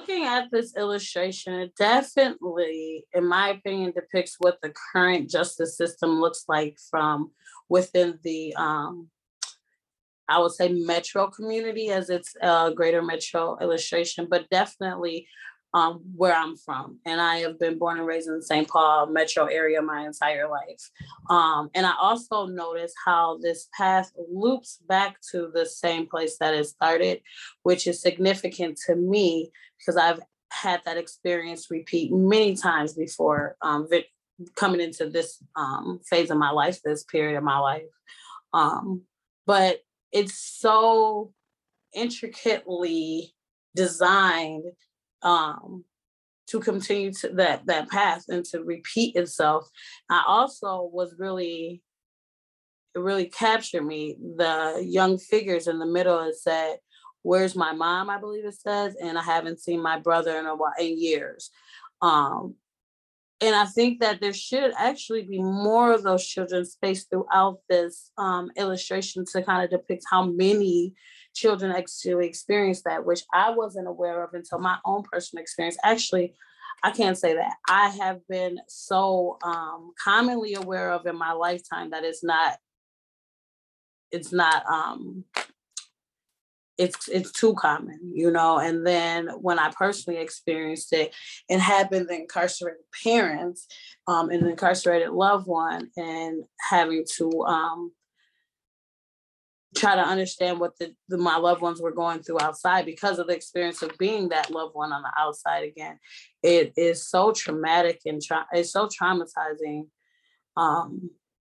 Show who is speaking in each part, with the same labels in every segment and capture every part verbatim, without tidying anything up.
Speaker 1: looking at this illustration, it definitely, in my opinion, depicts what the current justice system looks like from within the, um, I would say, metro community, as it's a greater metro illustration, but definitely um, where I'm from. And I have been born and raised in the Saint Paul metro area my entire life. Um, and I also notice how this path loops back to the same place that it started, which is significant to me because I've had that experience repeat many times before, um, vi- coming into this um, phase of my life, this period of my life. Um, but it's so intricately designed um, to continue to that that path and to repeat itself. I also was really, it really captured me. The young figures in the middle, it said, "Where's my mom?" I believe it says, and I haven't seen my brother in a while, in years. Um, and I think that there should actually be more of those children spaced throughout this um, illustration to kind of depict how many children actually experience that, which I wasn't aware of until my own personal experience. Actually, I can't say that. I have been so um, commonly aware of in my lifetime that it's not, it's not, um, it's it's too common, you know. And then when I personally experienced it and had been the incarcerated parents, um, and the incarcerated loved one, and having to um, try to understand what the, the my loved ones were going through outside because of the experience of being that loved one on the outside again, it is so traumatic and tra- it's so traumatizing um,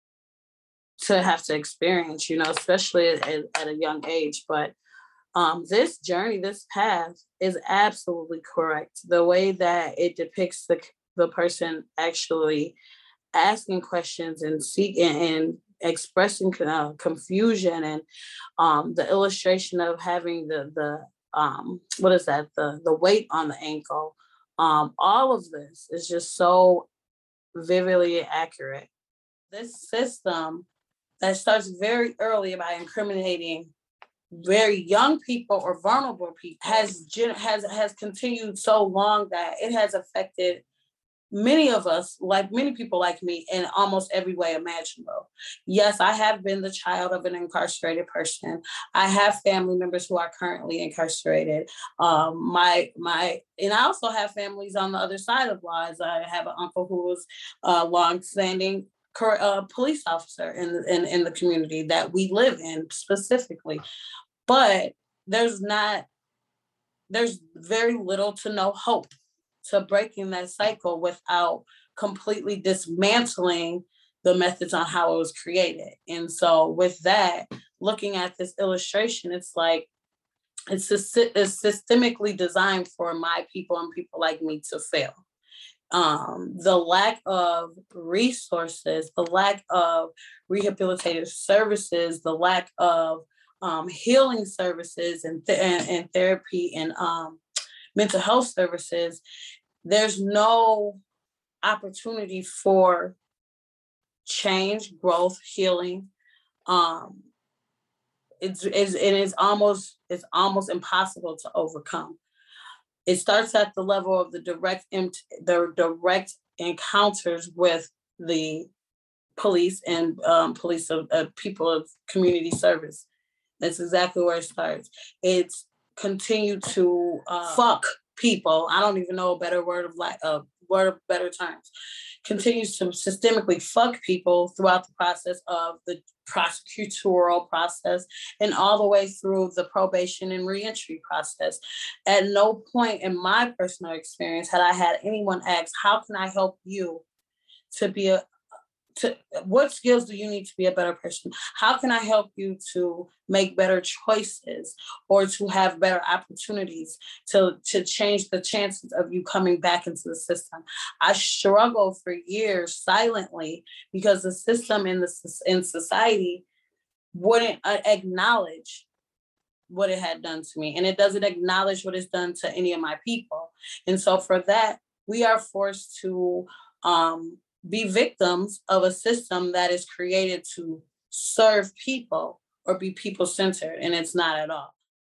Speaker 1: to have to experience, you know, especially at, at a young age. But Um, this journey, this path is absolutely correct. The way that it depicts the the person actually asking questions and seeking and expressing uh, confusion, and um, the illustration of having the the um, what is that, the the weight on the ankle. Um, all of this is just so vividly accurate. This system that starts very early by incriminating very young people or vulnerable people has has has continued so long that it has affected many of us, like many people like me, in almost every way imaginable. Yes, I have been the child of an incarcerated person. I have family members who are currently incarcerated. Um, my my, and I also have families on the other side of laws. I have an uncle who was a long-standing uh, police officer in, in in the community that we live in specifically. But there's not, there's very little to no hope to breaking that cycle without completely dismantling the methods on how it was created. And so with that, looking at this illustration, it's like it's, it's systemically designed for my people and people like me to fail. Um, the lack of resources, the lack of rehabilitative services, the lack of um, healing services and, th- and, and therapy and um, mental health services, there's no opportunity for change, growth, healing. Um, it's, it's it is almost it's almost impossible to overcome. It starts at the level of the direct the direct encounters with the police and um, police of uh, people of community service. That's exactly where it starts. It's continued to uh, fuck people. I don't even know a better word of like a uh, word of better terms. Continues to systemically fuck people throughout the process of the prosecutorial process and all the way through the probation and reentry process. At no point in my personal experience had I had anyone ask, "How can I help you to be a to what skills do you need to be a better person? How can I help you to make better choices or to have better opportunities to, to change the chances of you coming back into the system?" I struggled for years silently because the system in the in society wouldn't acknowledge what it had done to me, and it doesn't acknowledge what it's done to any of my people. And so for that, we are forced to um, be victims of a system that is created to serve people or be people-centered, and it's not at all.